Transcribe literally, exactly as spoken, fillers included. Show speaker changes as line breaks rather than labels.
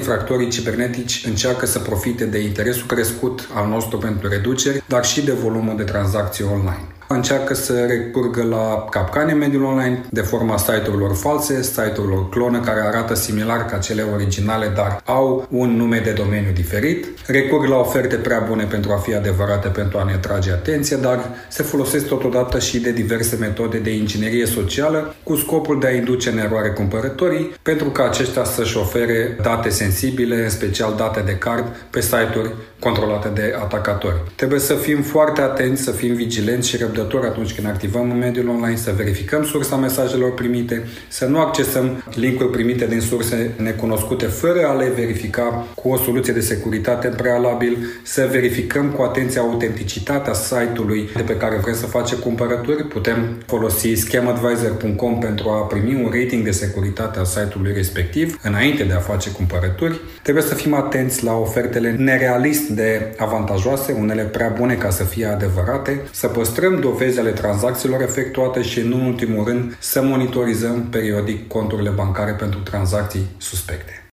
infractorii cibernetici încearcă să profite de interesul crescut al nostru pentru reduceri, dar și de volumul de tranzacții online. Încearcă să recurgă la capcane în mediul online de forma site-urilor false, site-urilor clonă care arată similar ca cele originale, dar au un nume de domeniu diferit. Recurg la oferte prea bune pentru a fi adevărate, pentru a ne atrage atenție, dar se folosesc totodată și de diverse metode de inginerie socială cu scopul de a induce în eroare cumpărătorii, pentru ca aceștia să-și ofere date sensibile, în special date de card, pe site-uri controlate de atacatori. Trebuie să fim foarte atenți, să fim vigilenți și răbdători atunci când activăm în mediul online, să verificăm sursa mesajelor primite, să nu accesăm link-uri primite din surse necunoscute fără a le verifica cu o soluție de securitate în prealabil, să verificăm cu atenție autenticitatea site-ului de pe care vrem să facem cumpărături. Putem folosi scam advisor punct com pentru a primi un rating de securitate al site-ului respectiv înainte de a face cumpărături. Trebuie să fim atenți la ofertele nerealist de avantajoase, unele prea bune ca să fie adevărate, să păstrăm dovezi ale tranzacțiilor efectuate și, în ultimul rând, să monitorizăm periodic conturile bancare pentru tranzacții suspecte.